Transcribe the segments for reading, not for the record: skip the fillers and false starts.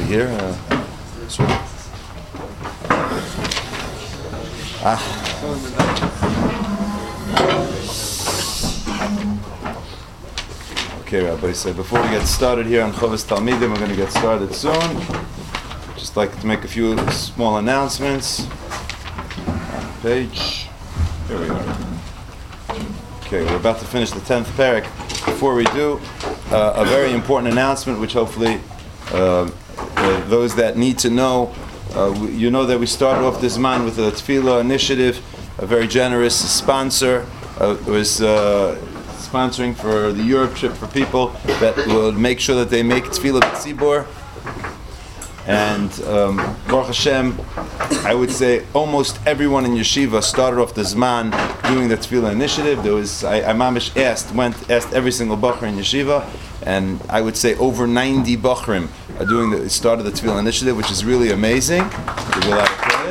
here. Okay, Rabbi, so before we get started here on Chovas Talmidim, we're going to get started soon. Just like to make a few small announcements. Page. Here we are. Okay, we're about to finish the 10th parak. Before we do, a very important announcement, which hopefully those that need to know, you know that we started off this month with a Tefillah initiative, a very generous sponsor. It was sponsoring for the Europe trip for people that will make sure that they make Tefillah B'tzibor. And Baruch Hashem, I would say almost everyone in yeshiva started off the Zman doing the Tefillah initiative. There was, I mamish asked every single Bachar in yeshiva, and I would say over 90 Bachrim are started the Tefillah initiative, which is really amazing. Give you a lot of credit.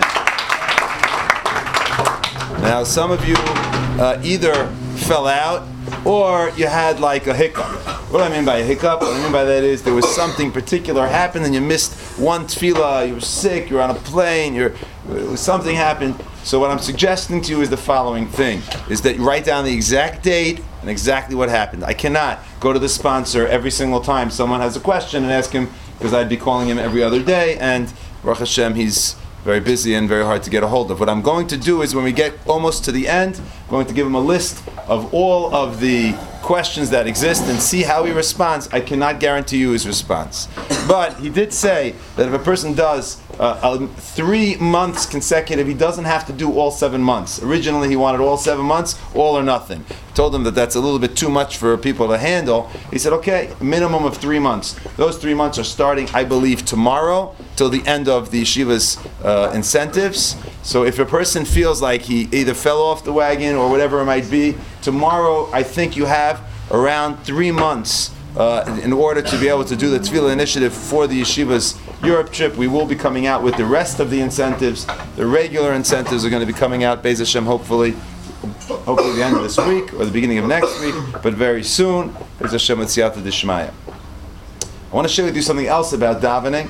Now, some of you either fell out or you had like a hiccup. What do I mean by a hiccup? What I mean by that is there was something particular happened and you missed one tefillah, you were sick, you're on a plane, something happened. So what I'm suggesting to you is the following thing, is that you write down the exact date and exactly what happened. I cannot go to the sponsor every single time someone has a question and ask him, because I'd be calling him every other day, and Baruch Hashem, he's very busy and very hard to get a hold of. What I'm going to do is when we get almost to the end, I'm going to give him a list of all of the questions that exist and see how he responds. I cannot guarantee you his response. But he did say that if a person does 3 months consecutive, he doesn't have to do all 7 months. Originally he wanted all 7 months, all or nothing. I told him that that's a little bit too much for people to handle. He said, okay, minimum of 3 months. Those 3 months are starting, I believe, tomorrow till the end of the yeshiva's incentives. So if a person feels like he either fell off the wagon or whatever it might be, tomorrow I think you have around 3 months in order to be able to do the Tefillah initiative for the yeshiva's Europe trip. We will be coming out with the rest of the incentives. The regular incentives are going to be coming out, Be'ez Hashem, hopefully the end of this week or the beginning of next week, but very soon, Be'ez Hashem with Siyata D'Shmaya. I want to share with you something else about davening.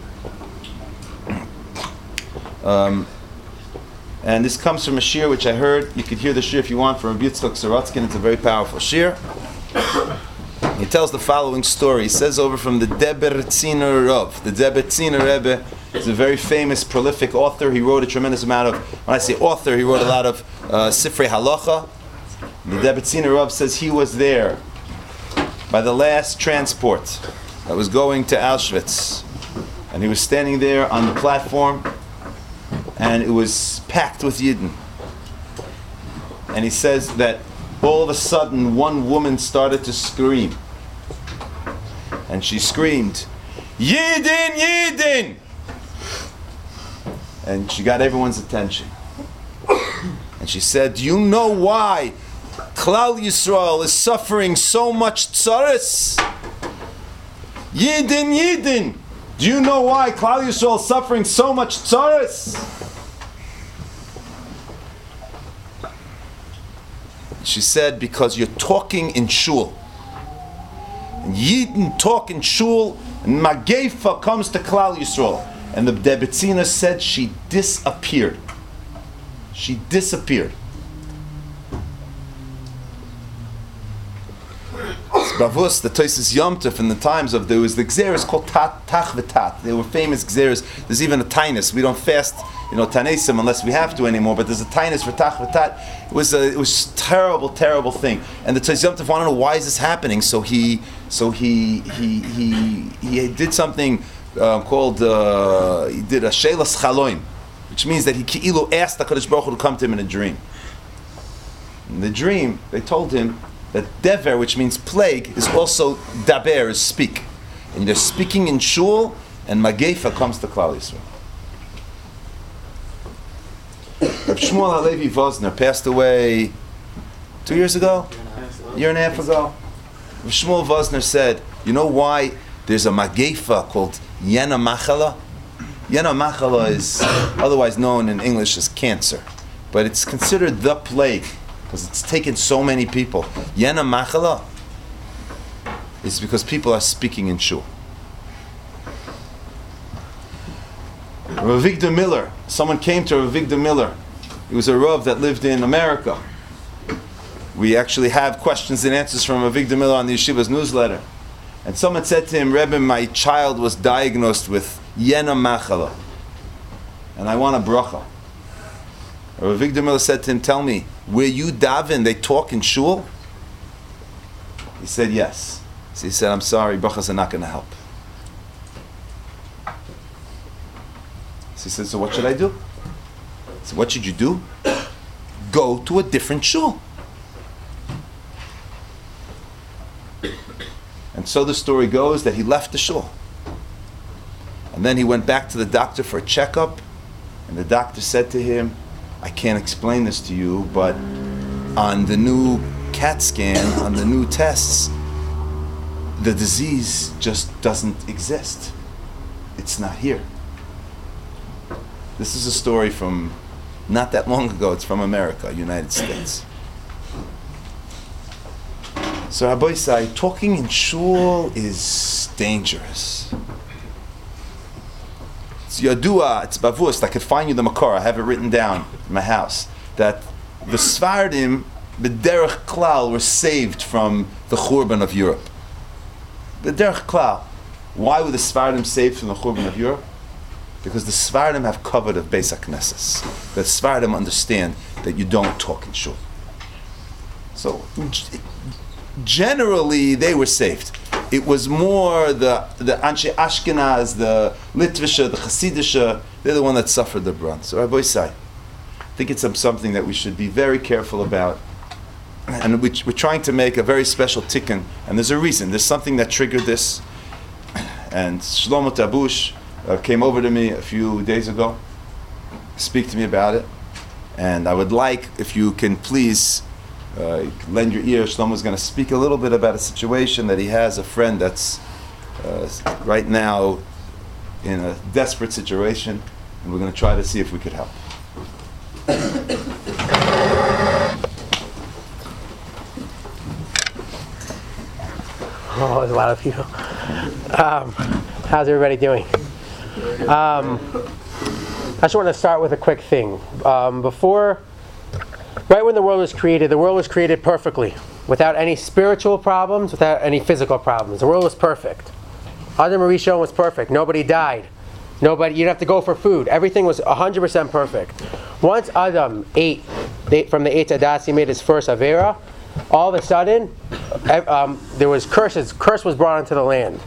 And this comes from a shir which I heard. You could hear the shir if you want from Rabbi Yitzchak Sorotzkin. It's a very powerful shir. He tells the following story. He says over from the Debreciner Rav. The Debreciner Rebbe is a very famous, prolific author. He wrote a tremendous amount of, when I say author, he wrote a lot of Sifrei Halacha. The Debreciner Rav says he was there by the last transport that was going to Auschwitz. And he was standing there on the platform, and it was packed with Yidden. And he says that all of a sudden one woman started to scream. And she screamed, Yidden, Yidden! And she got everyone's attention. And she said, do you know why Klal Yisrael is suffering so much tzaras? Yidden, Yidden! Do you know why Klal Yisrael is suffering so much tzaras? She said, because you're talking in shul. And Yidden talk in shul, and Magefa comes to Klal Yisrael. And the Debreciner said she disappeared. She disappeared. It's Bavus, the Tosis Yom Tov in the times of, there was the Gzeres called Tach V'Tat. They were famous Gzeres. There's even a Tainus. We don't fast, Tanesim unless we have to anymore, but there's a Tainus for Tach V'Tat. It was a terrible, terrible thing. And the Tosis Yom Tov wanted to know why is this happening. So he did something called, he did a Shelas Chaloim, which means that he Ki'ilu asked the Kadosh Baruch Hu to come to him in a dream. In the dream, they told him that Dever, which means plague, is also Daber, is speak. And they're speaking in shul, and Magefa comes to Klal Yisrael. Rav Shmuel Halevi Vosner passed away 2 years ago? A year and a half ago. Rav Shmuel Vosner said, you know why there's a Magefa called Yena Machala? Yena Machala is otherwise known in English as cancer, but it's considered the plague because it's taken so many people. Yena Machala is because people are speaking in shul. Rav Avigdor Miller. Someone came to Rav Avigdor Miller. He was a Rav that lived in America. We actually have questions and answers from Rav Avigdor Miller on the Yeshiva's newsletter. And someone said to him, Rebbe, my child was diagnosed with Yena Machala, and I want a bracha. Rav Avigdor Miller said to him, tell me, where you daven, they talk in shul? He said, yes. So he said, I'm sorry, brachas are not going to help. So he said, so what should I do? So what should you do? Go to a different shul. And so the story goes that he left the shul. And then he went back to the doctor for a checkup, and the doctor said to him, I can't explain this to you, but on the new CAT scan, on the new tests, the disease just doesn't exist. It's not here. This is a story from not that long ago. It's from America, United States. So Rabbi Isai, talking in shul is dangerous. It's yadua, it's bavust. I could find you the makor. I have it written down in my house that the Sfardim, b'derech klal, were saved from the Churban of Europe. B'derech klal. Why were the Sfardim saved from the Churban of Europe? Because the Sfardim have covered of Beis HaKnesses. The Sfardim understand that you don't talk in shul. So generally, they were saved. It was more the Anshe Ashkenaz, the Litvisha, the Hasidisha, they're the one that suffered the brunt. So Rabbi Isai, I think it's something that we should be very careful about. And we're trying to make a very special tikkun. And there's a reason. There's something that triggered this. And Shlomo Tabush came over to me a few days ago, speak to me about it. And I would like, if you can please lend your ear. Shlomo's going to speak a little bit about a situation that he has, a friend that's right now in a desperate situation, and we're going to try to see if we could help. Oh, there's a lot of people. How's everybody doing? I just want to start with a quick thing. Right when the world was created perfectly, without any spiritual problems, without any physical problems. The world was perfect. Adam Rishon was perfect. Nobody died. You didn't have to go for food. Everything was 100% perfect. Once Adam ate from the Eitz Hadas, he made his first Avera. All of a sudden, there was curses. Curse was brought into the land.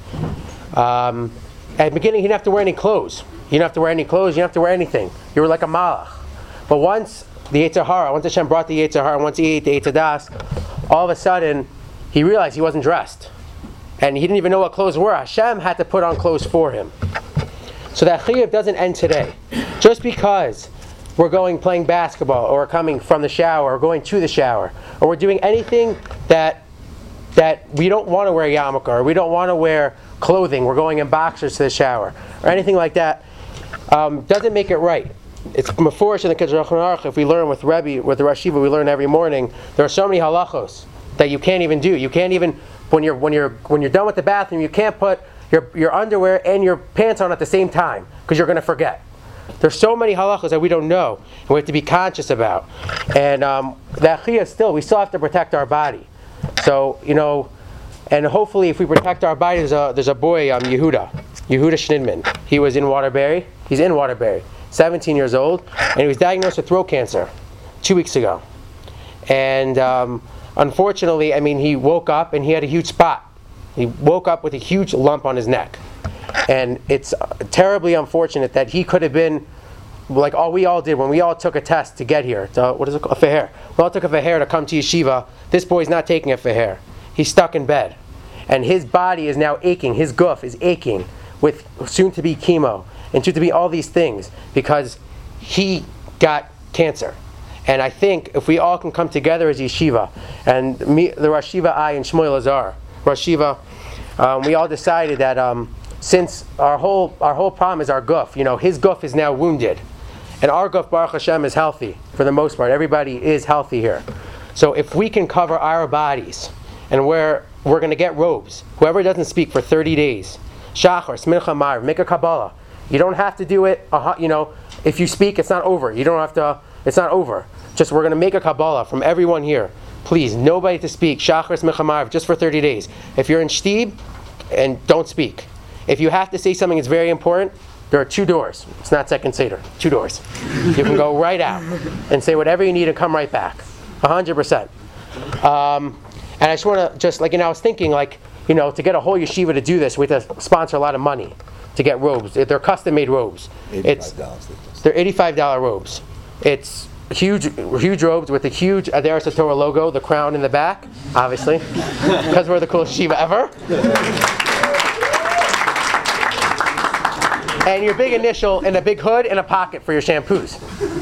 At the beginning, he didn't have to wear any clothes. You didn't have to wear any clothes. You didn't have to wear anything. You were like a malach. But once Hashem brought the Yetzer Hara, and once he ate the Eitz Hadas, all of a sudden, he realized he wasn't dressed. And he didn't even know what clothes were. Hashem had to put on clothes for him. So that chiyuv doesn't end today. Just because we're playing basketball, or coming from the shower, or going to the shower, or we're doing anything that we don't want to wear yarmulke, or we don't want to wear clothing, we're going in boxers to the shower, or anything like that, doesn't make it right. It's meforish in the Shulchan Aruch. If we learn with Rebbe, with the Rosh Yeshiva, we learn every morning. There are so many halachos that you can't even do. You can't even when you're done with the bathroom, you can't put your underwear and your pants on at the same time because you're going to forget. There's so many halachos that we don't know and we have to be conscious about. And that chiyah we still have to protect our body. So and hopefully if we protect our body, there's a boy Yehuda Schnidman. He was in Waterbury. He's in Waterbury. 17 years old, and he was diagnosed with throat cancer 2 weeks ago. And unfortunately, he woke up and he had a huge spot. He woke up with a huge lump on his neck. And it's terribly unfortunate that he could have been, like we all did when we all took a test to get here. What is it called? A feher. We all took a feher to come to yeshiva. This boy's not taking a feher. He's stuck in bed. And his body is now aching. His guf is aching with soon-to-be chemo. And to be all these things because he got cancer. And I think if we all can come together as yeshiva, and me, the Rosh Yeshiva, I, and Shmuel Azar, Rosh Yeshiva, we all decided that since our whole problem is our guf, his guf is now wounded, and our guf, Baruch Hashem, is healthy for the most part. Everybody is healthy here. So if we can cover our bodies, and we're going to get robes, whoever doesn't speak for 30 days, Shachar, Smincha Mar, make a Kabbalah. You don't have to do it. If you speak, it's not over. You don't have to. It's not over. Just we're going to make a Kabbalah from everyone here. Please, nobody to speak. Shachris Mechamarav, just for 30 days. If you're in Shtib, and don't speak. If you have to say something that's very important, there are 2 doors. It's not second Seder. 2 doors. You can go right out and say whatever you need and come right back. 100%. And I just want to I was thinking to get a whole yeshiva to do this, we have to sponsor a lot of money to get robes. They're custom-made robes. They're $85 robes. It's huge robes with a huge Adaras Torah logo, the crown in the back, obviously, because we're the coolest yeshiva ever. And your big initial in a big hood and a pocket for your shampoos.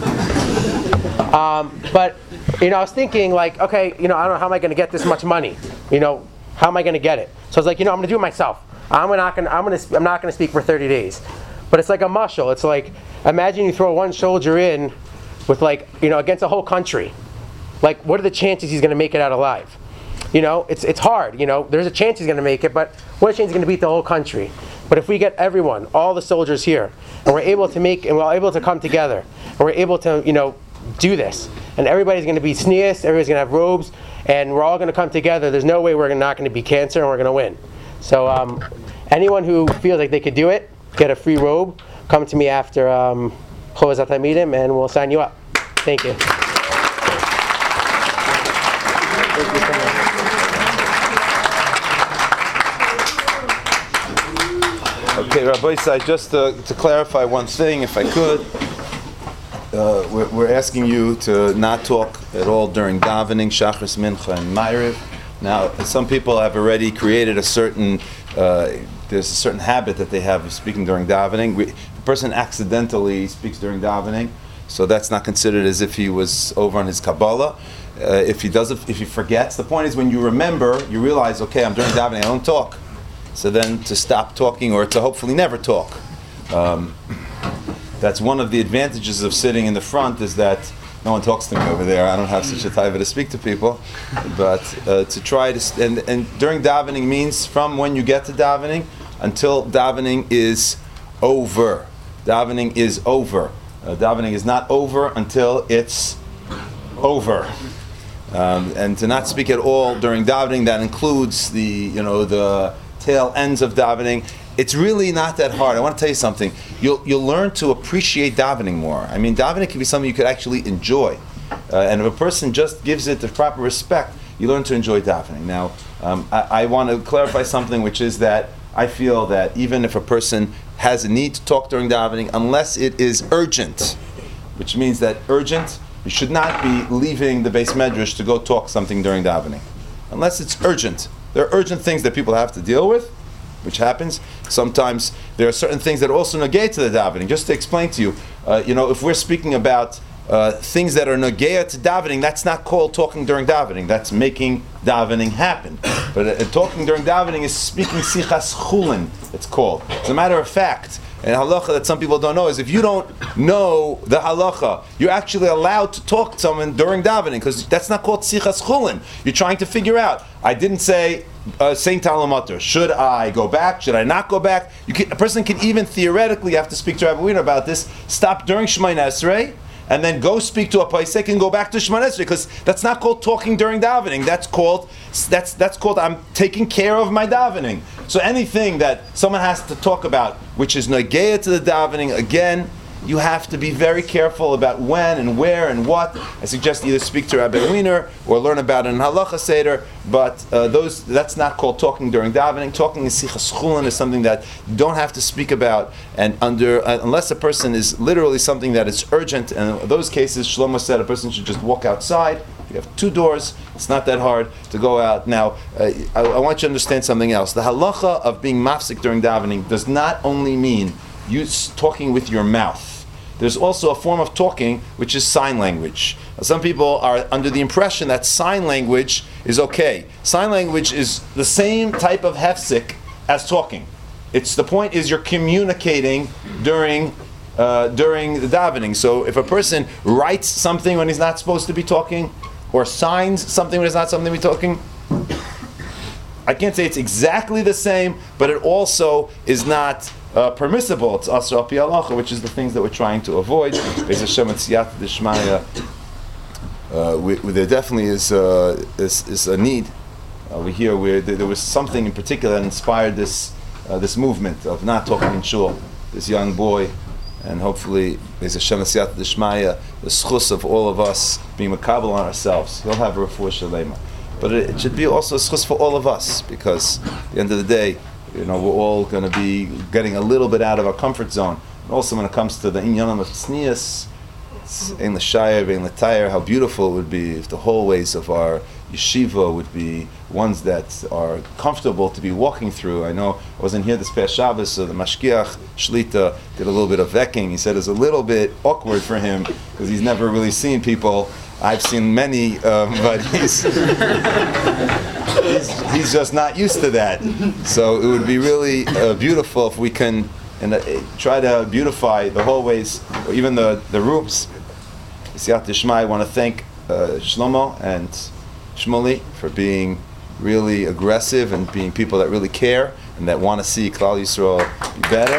But I was thinking okay, I don't know how am I going to get this much money? How am I going to get it? So I was like, I'm going to do it myself. I'm not going to speak for 30 days. But it's like a mushal. It's like, imagine you throw one soldier in with against a whole country. What are the chances he's going to make it out alive? It's hard. There's a chance he's going to make it, but what chance he's going to beat the whole country? But if we get everyone, all the soldiers here, and we're able to come together, and we're able to, do this, and everybody's going to be sneas, everybody's going to have robes, and we're all going to come together, there's no way we're not going to be cancer, and we're going to win. So anyone who feels like they could do it, get a free robe, come to me after Chovas HaTalmidim, and we'll sign you up. Thank you. Okay, Rabbi Isai, just to clarify one thing, if I could, we're asking you to not talk at all during davening, Shachris, Mincha, and Ma'ariv. Now, some people have already created there's a certain habit that they have of speaking during davening. The person accidentally speaks during davening, so that's not considered as if he was over on his Kabbalah. If he forgets, the point is when you remember, you realize, okay, I'm during davening, I don't talk. So then to stop talking or to hopefully never talk. That's one of the advantages of sitting in the front, is that no one talks to me over there. I don't have such a taiva to speak to people. But to try to, and during davening means from when you get to davening until davening is over. Davening is over. Davening is not over until it's over. And to not speak at all during davening, that includes the tail ends of davening. It's really not that hard. I want to tell you something. You'll learn to appreciate davening more. I mean, davening can be something you could actually enjoy. And if a person just gives it the proper respect, you learn to enjoy davening. Now, I want to clarify something, which is that I feel that even if a person has a need to talk during davening, unless it is urgent, which means that urgent, you should not be leaving the Beis Medrash to go talk something during davening. Unless it's urgent. There are urgent things that people have to deal with, which happens. Sometimes there are certain things that also negate to the davening. Just to explain to you, if we're speaking about things that are negate to davening, that's not called talking during davening. That's making davening happen. But talking during davening is speaking sichas chulin, it's called. As a matter of fact, and halacha that some people don't know is if you don't know the halacha, you're actually allowed to talk to someone during davening, because that's not called sichas chulin. You're trying to figure out. I didn't say Saint Talmud. Should I go back? Should I not go back? A person can even theoretically have to speak to Rabbi Wiener about this. Stop during Shemoneh Esrei, and then go speak to a paisek and go back to Shemoneh Esrei, because that's not called talking during davening. That's called I'm taking care of my davening. So anything that someone has to talk about, which is negeah to the davening, again, you have to be very careful about when and where and what. I suggest either speak to Rabbi Wiener or learn about it in Halacha Seder, but that's not called talking during davening. Talking in Sichas Chulin is something that you don't have to speak about, and unless a person is literally something that is urgent, and in those cases, Shlomo said a person should just walk outside. You have 2 doors. It's not that hard to go out. Now, I want you to understand something else. The halacha of being mafsik during davening does not only mean you talking with your mouth. There's also a form of talking which is sign language. Some people are under the impression that sign language is okay. Sign language is the same type of hefsik as talking. The point is you're communicating during the davening. So if a person writes something when he's not supposed to be talking, or signs something when it's not something to be talking, I can't say it's exactly the same, but it also is not permissible. It's asr al pi halacha, which is the things that we're trying to avoid. Be'ez Hashem and siyata d'shmaya. There definitely is a need. We hear where there was something in particular that inspired this movement of not talking in shul. This young boy, and hopefully there's a Shem Siyat D'Shmaya, the schus of all of us being makabel on ourselves. He'll have a refuah shalema, but it should be also a schus for all of us, because at the end of the day, we're all going to be getting a little bit out of our comfort zone. And also when it comes to the inyanim of tznius, in the shayr, in the tire, how beautiful it would be if the hallways of our yeshiva would be ones that are comfortable to be walking through. I know I wasn't here this past Shabbos, so the mashgiach Shlita did a little bit of vecking. He said it's a little bit awkward for him because he's never really seen people. I've seen many, but he's just not used to that. So it would be really beautiful if we can try to beautify the hallways or even the rooms. Siyat D'Shmai, I want to thank Shlomo and Shmuley for being really aggressive and being people that really care and that want to see Klal Yisrael be better.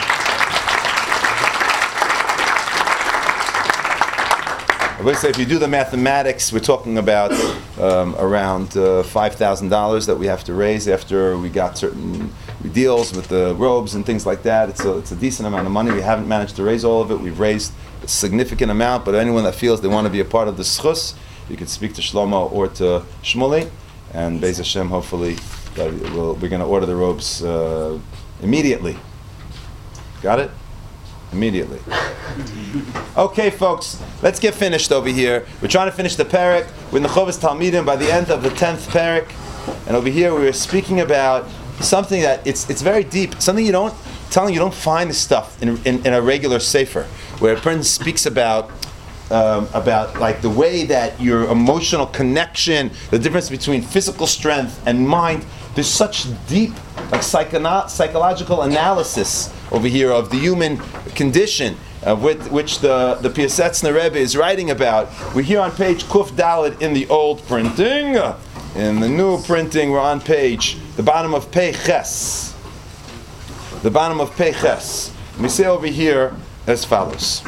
I would say if you do the mathematics, we're talking about around $5,000 that we have to raise after we got certain deals with the robes and things like that. It's a decent amount of money. We haven't managed to raise all of it. We've raised a significant amount, but anyone that feels they want to be a part of the schus, you can speak to Shlomo or to Shmuley, and Be'ez Hashem, hopefully, we're going to order the robes immediately. Got it? Immediately. Okay, folks, let's get finished over here. We're trying to finish the parak with Nechovas Talmidim by the end of the 10th parak, and over here we were speaking about something that it's very deep, something you don't find this stuff in a regular sefer, where a person speaks about like the way that your emotional connection, the difference between physical strength and mind. There's such deep psychological analysis over here of the human condition, which the Piasetzner Rebbe is writing about. We're here on page Kuf Dalet in the old printing. In the new printing, we're on the bottom of Pei Ches. The bottom of Pei Ches. We say over here as follows.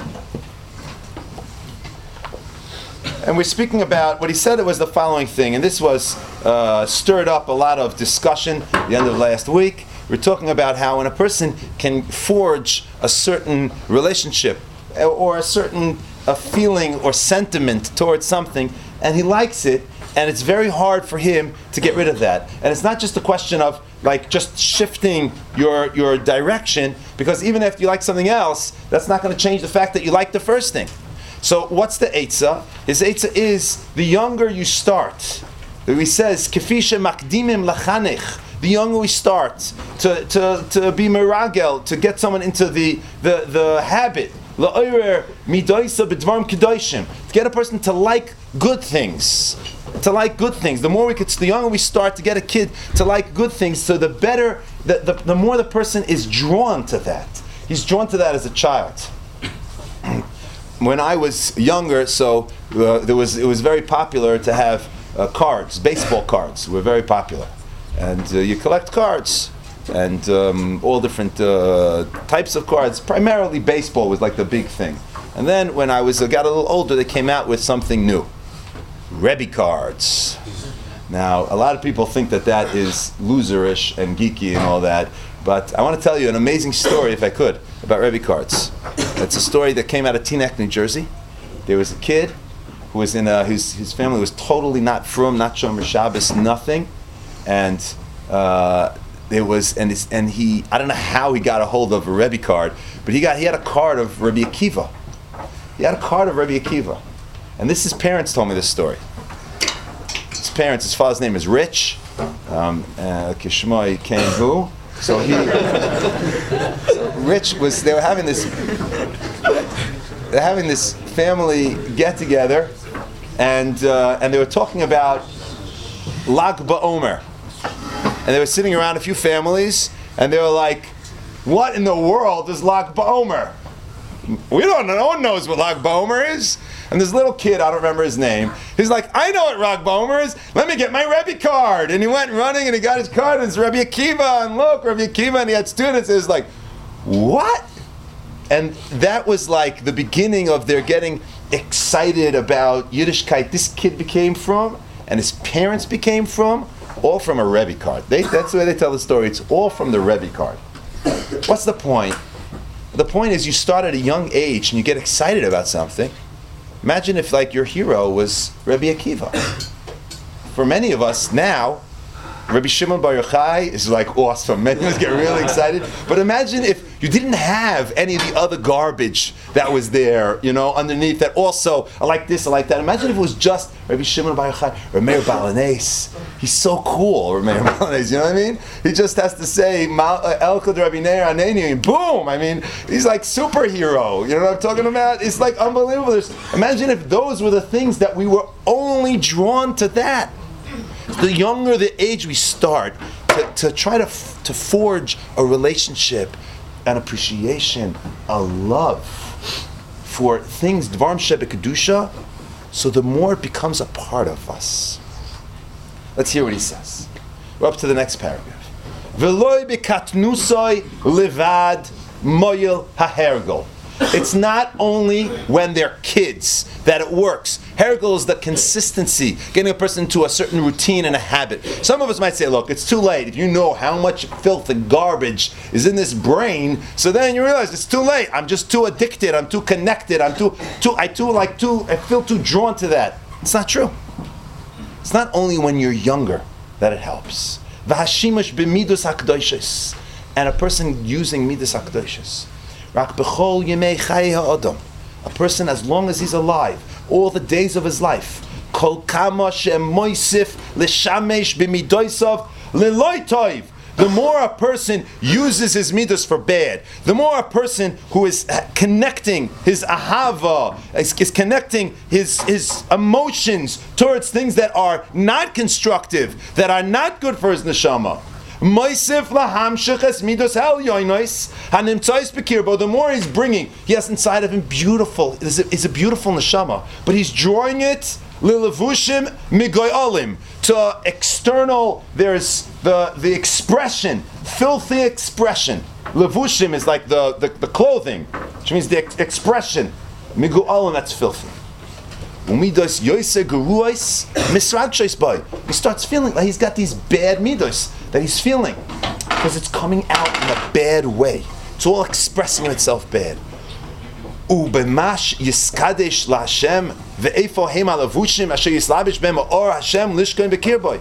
And we're speaking about what he said. It was the following thing, and this was stirred up a lot of discussion at the end of last week. We're talking about how when a person can forge a certain relationship or a certain feeling or sentiment towards something, and he likes it, and it's very hard for him to get rid of that. And it's not just a question of like just shifting your direction, because even if you like something else, that's not going to change the fact that you like the first thing. So what's the eitzah? His eitzah is the younger you start. He says, "Kefisha makdimim lachanich." The younger we start to be meragel, to get someone into the habit, la'orer midoisa b'dvarim kedoshim, to get a person to like good things. To like good things. The younger we start to get a kid to like good things, so the better, the more the person is drawn to that. He's drawn to that as a child. When I was younger, so it was very popular to have cards. Baseball cards were very popular, and you collect cards and all different types of cards. Primarily, baseball was like the big thing. And then when I got a little older, they came out with something new, Rebbe cards. Now, a lot of people think that is loserish and geeky and all that, but I want to tell you an amazing story, if I could, about Rebbe cards. It's a story that came out of Teaneck, New Jersey. There was a kid who was in his family was totally not frum, not Shomer Shabbos, nothing, and there was he I don't know how he got a hold of a Rebbe card, but he had a card of Rabbi Akiva. He had a card of Rabbi Akiva, and his parents told me this story. His father's name is Rich, Kishmoy came who. So Rich they were having this family get together, and they were talking about Lag BaOmer, and they were sitting around a few families, and they were like, "What in the world is Lag BaOmer? No one knows what Lag BaOmer is." And this little kid, I don't remember his name, he's like, "I know what Lag BaOmer is. Let me get my Rebbe card." And he went running and he got his card, and it's Rabbi Akiva, and look, Rabbi Akiva, and he had students. It was like, what? And that was like the beginning of their getting excited about Yiddishkeit. This kid became from, and his parents became from, all from a Rebbe card. That's the way they tell the story. It's all from the Rebbe card. What's the point? The point is you start at a young age and you get excited about something. Imagine if like your hero was Rebbe Akiva. For many of us now, Rabbi Shimon Bar Yochai is like awesome. Many of us get really excited. But imagine if you didn't have any of the other garbage that was there, underneath that also, I like this, I like that. Imagine if it was just Rabbi Shimon Bar Yochai or Meir Balanes. He's so cool, Meir Balanes, you know what I mean? He just has to say, El Kod Rabbi Neir Aneni, and boom! I mean, he's like superhero. You know what I'm talking about? It's like unbelievable. Imagine if those were the things that we were only drawn to that. The younger the age we start to try to forge a relationship, an appreciation, a love for things, Dvarim Shebekadusha, so the more it becomes a part of us. Let's hear what he says. We're up to the next paragraph. V'loi bekatnusoi levad moyel hahergel. It's not only when they're kids that it works. Hergel is the consistency, getting a person to a certain routine and a habit. Some of us might say, look, it's too late. If you know how much filth and garbage is in this brain, so then you realize it's too late. I'm just too addicted. I'm too connected. I feel too drawn to that. It's not true. It's not only when you're younger that it helps. V'hashimash b'midos hakdoshos, and a person using midos hakdoshos. Rak b'chol yemei chayei ha'adam, a person as long as he's alive, all the days of his life. Kol kama she'moisif l'shamesh b'midosav l'loi toiv. The more a person uses his midos for bad, the more a person who is connecting his ahava, is connecting his emotions towards things that are not constructive, that are not good for his neshama. Moisif lahamshiches midos hel yoinois hanimtzais bekirbo. The more he's bringing, he has inside of him beautiful. It's a beautiful neshama, but he's drawing it lilevushim migoyolim to external. There's the expression, filthy expression. Levushim is like the clothing, which means the expression. Migoyolim, that's filthy. Umidos yoise geruos misrad by. He starts feeling like he's got these bad midos that he's feeling because it's coming out in a bad way. It's all expressing itself bad. Ubemash yiskadesh laHashem ve'efo hem alavushim asher yislabish bem or Hashem lishkoin bekirboy.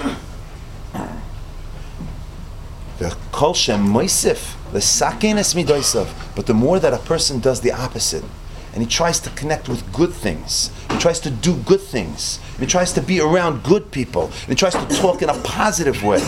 Ve'kol shem moisif l'sakenes midoisav. But the more that a person does the opposite, and he tries to connect with good things, he tries to do good things, and he tries to be around good people, and he tries to talk in a positive way.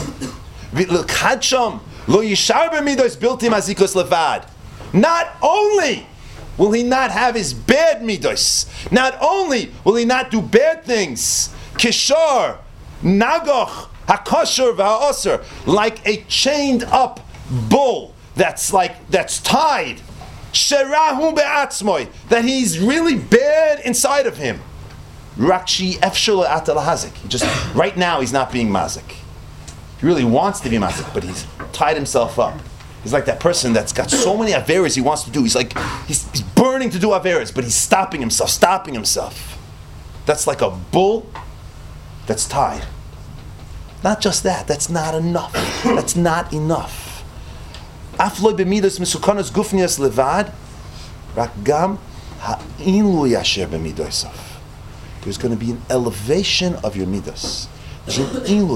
Not only will he not have his bad midos, not only will he not do bad things, kishor, nagoch, hakosher, v'ha'oser, like a chained up bull that's tied, sherahu be'atzmoi, that he's really bad inside of him. Rakshi efshel atalahazik. Just right now he's not being mazik. He really wants to be mazik, but he's tied himself up. He's like that person that's got so many averas he wants to do. He's burning to do averas, but he's stopping himself. That's like a bull that's tied. Not just that. That's not enough. That's not enough. Afloy b'midos mesukanos gufnias levad, rak gam ha'inlu yasher b'midosav. There's going to be an elevation of your midos. It'll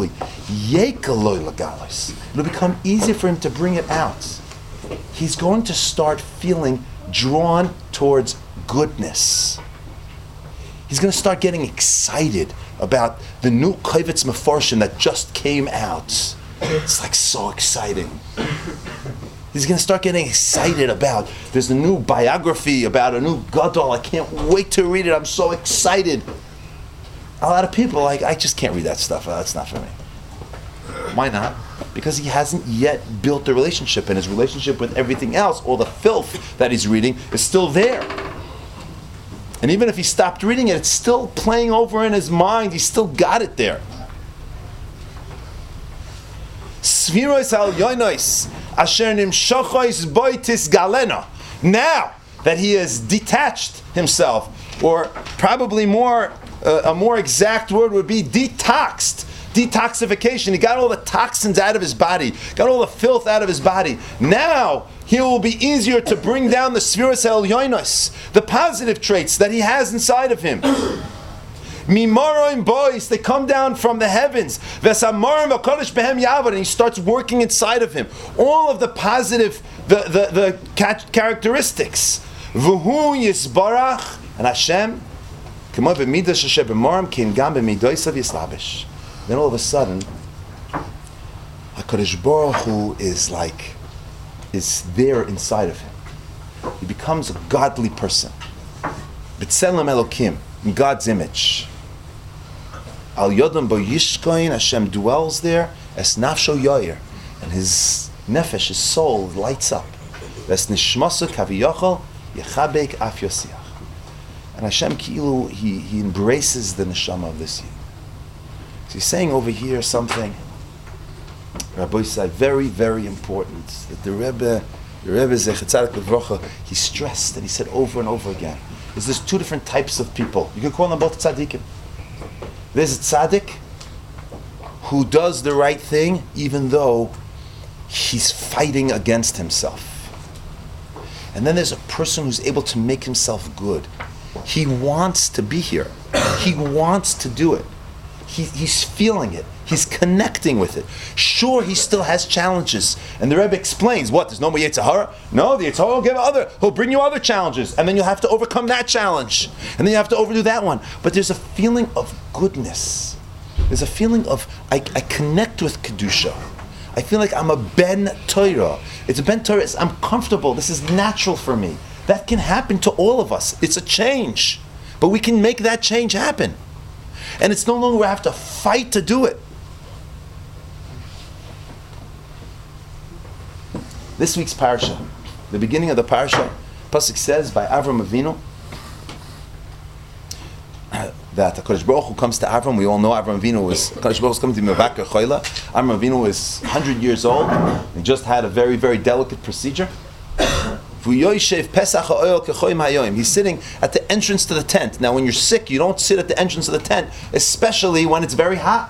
become easier for him to bring it out. He's going to start feeling drawn towards goodness. He's going to start getting excited about the new Kovetz Mefarshim that just came out. It's like so exciting. He's going to start getting excited about, there's a new biography about a new Gadol. I can't wait to read it. I'm so excited. A lot of people I just can't read that stuff. That's not for me. Why not? Because he hasn't yet built the relationship, and his relationship with everything else, all the filth that he's reading, is still there. And even if he stopped reading it, it's still playing over in his mind. He's still got it there. Sviros al yoinois asher nimshochos boitis galena. Now that he has detached himself, or probably a more exact word would be detoxed. Detoxification. He got all the toxins out of his body, got all the filth out of his body. Now he will be easier to bring down the Sfiras Elyonos, the positive traits that he has inside of him. Mimaroim boys, they come down from the heavens. Vesamarim v'kodesh behem yavad, and he starts working inside of him. All of the positive, the characteristics. V'hu yisbarach, and Hashem, k'mo b'midas asher b'marim kin gam b'midosav yislabish. Then all of a sudden, HaKadosh Baruch Hu is there inside of him. He becomes a godly person. B'tselem Elokim, in God's image. Al Yodam Bo Yishkoin, Hashem dwells there, Es Nafsho Yoyer, and his nefesh, his soul, lights up. Es Nishmasu Kaviyachol, Yechabek Af Yosiach. And Hashem Ki'ilu, he embraces the neshama of this Yid. So he's saying over here something, Rabbi said, very, very important, that the Rebbe Zecher Tzadik Levrocha, he stressed, and he said over and over again, there's two different types of people. You can call them both tzaddikim. There's a tzaddik who does the right thing even though he's fighting against himself. And then there's a person who's able to make himself good. He wants to be here. He wants to do it. He's feeling it. He's connecting with it. Sure, he still has challenges. And the Rebbe explains, what, there's no more Yetzer Hara? No, the Yetzer Hara he'll bring you other challenges. And then you'll have to overcome that challenge. And then you have to overdo that one. But there's a feeling of goodness. There's a feeling of, I connect with Kedusha. I feel like I'm a Ben Torah. It's a Ben Torah, I'm comfortable. This is natural for me. That can happen to all of us. It's a change. But we can make that change happen. And it's no longer we have to fight to do it. This week's parsha, the beginning of the parsha, Pasuk says by Avram Avinu that HaKadosh Baruch Hu comes to Avram. We all know Avram Avinu was, HaKadosh Baruch Hu was coming to Mevaker Choila. Avram Avinu was 100 years old. He just had a very, very delicate procedure. He's sitting at the entrance to the tent. Now when you're sick, you don't sit at the entrance of the tent, especially when it's very hot.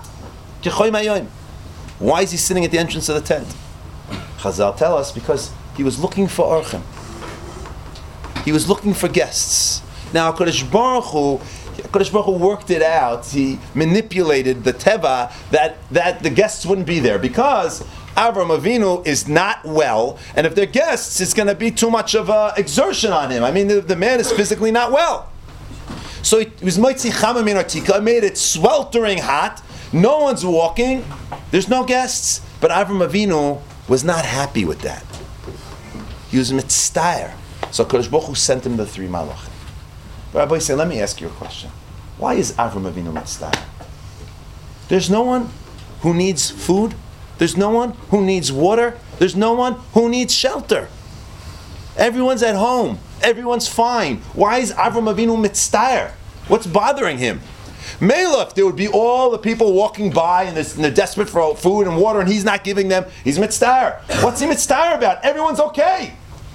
Why is he sitting at the entrance of the tent? Chazal tell us because he was looking for orchim. He was looking for guests. Now HaKadosh Baruch Hu worked it out. He manipulated the teva that the guests wouldn't be there because Avram Avinu is not well, and if they're guests, it's going to be too much of an exertion on him. I mean, the man is physically not well. So it was Moitzi Chama Min Artika, made it sweltering hot. No one's walking. There's no guests. But Avram Avinu was not happy with that. He was mitztayer. So Kodesh Baruch Hu sent him the 3 malachim. But Rabbi said, let me ask you a question. Why is Avram Avinu mitztayer? There's no one who needs food. There's no one who needs water. There's no one who needs shelter. Everyone's at home. Everyone's fine. Why is Avram Avinu mitztayer? What's bothering him? Melech, there would be all the people walking by and they're desperate for food and water and he's not giving them. He's mitztayer. What's he mitztayer about? Everyone's okay.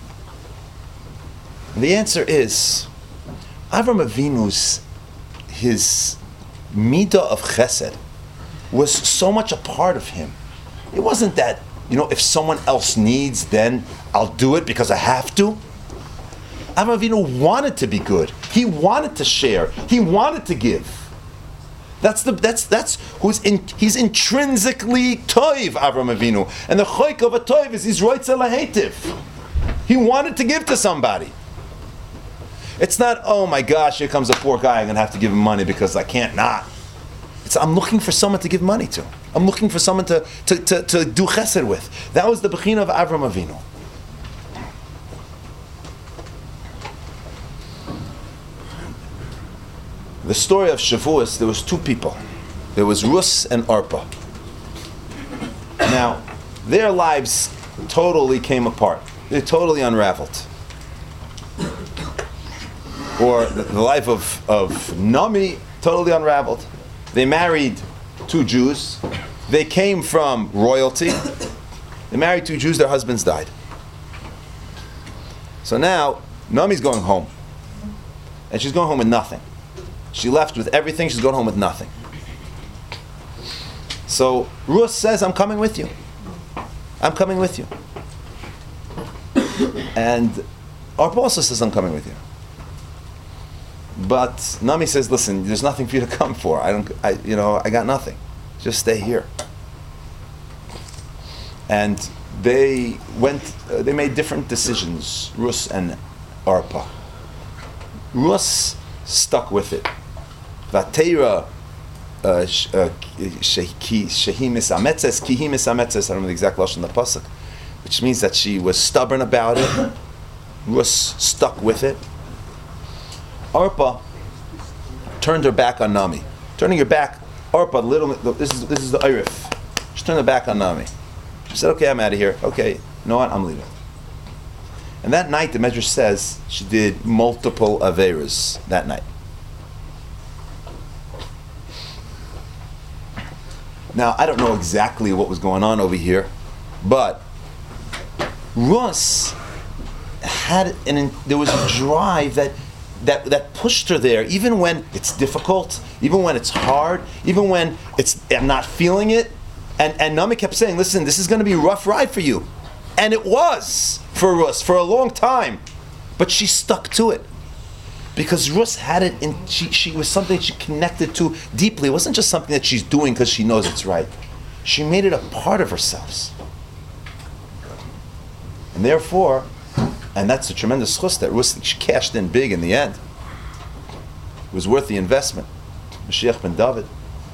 And the answer is, Avram Avinu's, his midah of chesed was so much a part of him. It wasn't that, if someone else needs, then I'll do it because I have to. Avram Avinu wanted to be good. He wanted to share. He wanted to give. He's intrinsically toiv, Avram Avinu. And the choik of a toiv is his roitza lahetiv. He wanted to give to somebody. It's not, oh my gosh, here comes a poor guy, I'm going to have to give him money because I can't not. I'm looking for someone to give money to. I'm looking for someone to do chesed with. That was the bechina of Avram Avinu. The story of Shavuos, there was 2 people. There was Rus and Arpa. Now, their lives totally came apart. They totally unraveled. Or the life of Nami totally unraveled. They married 2 Jews. They came from royalty. They married 2 Jews, their husbands died. So now, Naomi's going home. And she's going home with nothing. She left with everything, she's going home with nothing. So Ruth says, I'm coming with you. I'm coming with you. And Orpah also says, I'm coming with you. But Naomi says, listen, there's nothing for you to come for. I got nothing. Just stay here. And they made different decisions, Ruth and Orpah. Ruth stuck with it. Vatera shehi misametzes, kihi misametzes, I don't know the exact lashon in the pasuk, which means that she was stubborn about it. Ruth stuck with it. Orpah turned her back on Naomi. Turning her back, Orpah, this is the Eirif. She turned her back on Naomi. She said, okay, I'm out of here. Okay, you know what? I'm leaving. And that night, the Medrash says, she did multiple Averas that night. Now, I don't know exactly what was going on over here, but Ruth there was a drive that pushed her there, even when it's difficult, even when it's hard, even when I'm not feeling it. And Naomi kept saying, listen, this is going to be a rough ride for you. And it was for Ruth for a long time. But she stuck to it. Because Ruth had it in, she was something she connected to deeply. It wasn't just something that she's doing because she knows it's right. She made it a part of herself. And therefore, and that's a tremendous chus that Ruth, she cashed in big in the end. It was worth the investment. Mashiach ben David.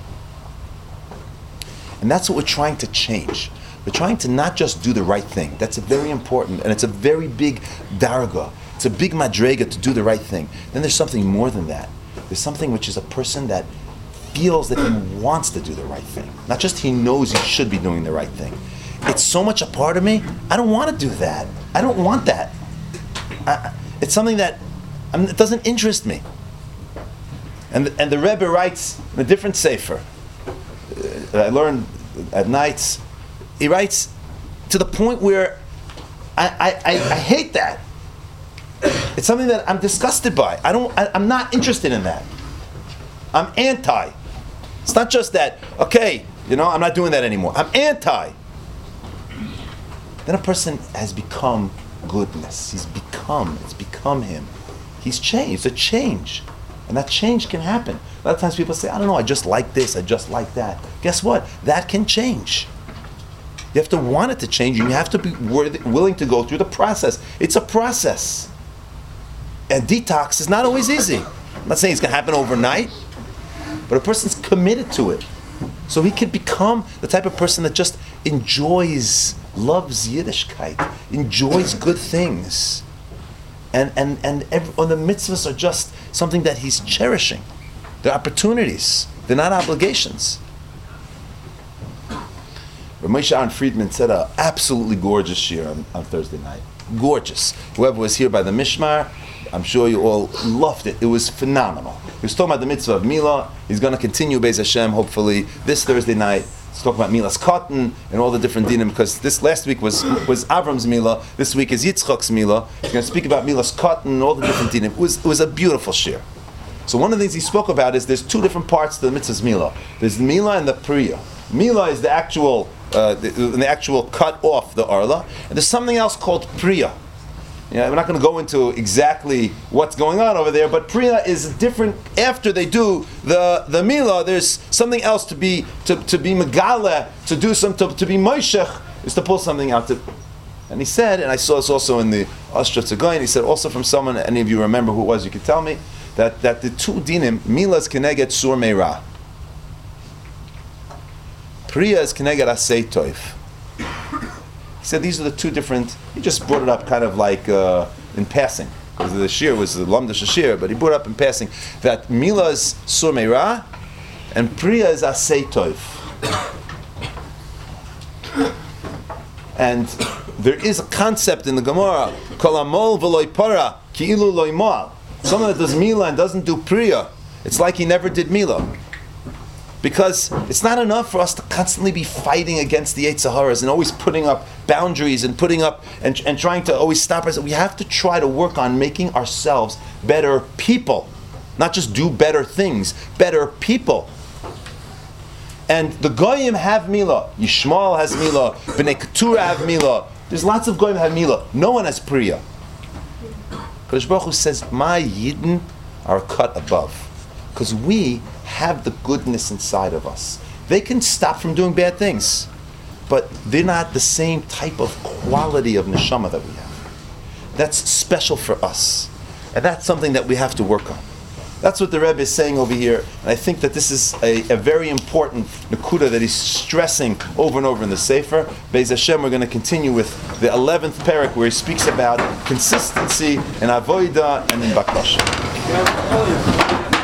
And that's what we're trying to change. We're trying to not just do the right thing. That's a very important, and it's a very big darga. It's a big madrega to do the right thing. Then there's something more than that. There's something which is a person that feels that he wants to do the right thing. Not just he knows he should be doing the right thing. It's so much a part of me, I don't want to do that. I don't want that. It's something that it doesn't interest me. And the Rebbe writes in a different sefer, I learned at nights, he writes to the point where I hate that. It's something that I'm disgusted by. I'm not interested in that. I'm anti. It's not just that, okay, I'm not doing that anymore. I'm anti. Then a person has become goodness. It's become him. He's changed. It's a change. And that change can happen. A lot of times people say, I don't know, I just like this, I just like that. Guess what? That can change. You have to want it to change, and you have to be willing to go through the process. It's a process. And detox is not always easy. I'm not saying it's going to happen overnight, but a person's committed to it. So he could become the type of person that just loves Yiddishkeit, enjoys good things. And the mitzvahs are just something that he's cherishing. They're opportunities. They're not obligations. Moshe Aaron Friedman said an absolutely gorgeous shir on Thursday night. Gorgeous. Whoever was here by the Mishmar, I'm sure you all loved it. It was phenomenal. He was talking about the mitzvah of Milah. He's going to continue Beis Hashem, hopefully, this Thursday night. He's talking about Milah's cotton and all the different dinim, because this last week was Avram's Milah. This week is Yitzchak's Milah. He's going to speak about Milah's cotton and all the different dinim. It was a beautiful shir. So one of the things he spoke about is there's 2 different parts to the mitzvah's Milah. There's Milah and the Priya. Milah is the actual cut off the arla, and there's something else called Priya. We're not going to go into exactly what's going on over there, but Priya is different. After they do the Milah, there's something else to be Megala, to do to be Moshech, is to pull something out. And he said, and I saw this also in the Astra Tzagoyin, he said also from someone, any of you remember who it was, you could tell me, that the 2 dinim, Milah is Keneged Sur Meirah. Priya is Keneged Asei Toif. He said these are the 2 different. He just brought it up kind of like in passing, because the shir was the Lamdash shir, but he brought it up in passing that Milah is Sur Meirah and Priya is Asei Toif. And there is a concept in the Gemara, Kol Amol V'Loi Para Ki'ilu Loi Moal. Someone that does Milah and doesn't do Priya, it's like he never did Milah. Because it's not enough for us to constantly be fighting against the Yetzer Haras and always putting up boundaries and putting up and trying to always stop ourselves. We have to try to work on making ourselves better people. Not just do better things, better people. And the Goyim have Milah. Yishmael has Milah. Bnei Keturah have Milah. There's lots of Goyim have Milah. No one has Priya. Kadosh Baruch Hu says, my Yidden are cut above. Because we have the goodness inside of us. They can stop from doing bad things. But they're not the same type of quality of neshama that we have. That's special for us. And that's something that we have to work on. That's what the Rebbe is saying over here. And I think that this is a very important nekuda that he's stressing over and over in the Sefer. Be'ez Hashem, we're going to continue with the 11th parak where he speaks about consistency in avodah and in bakasha.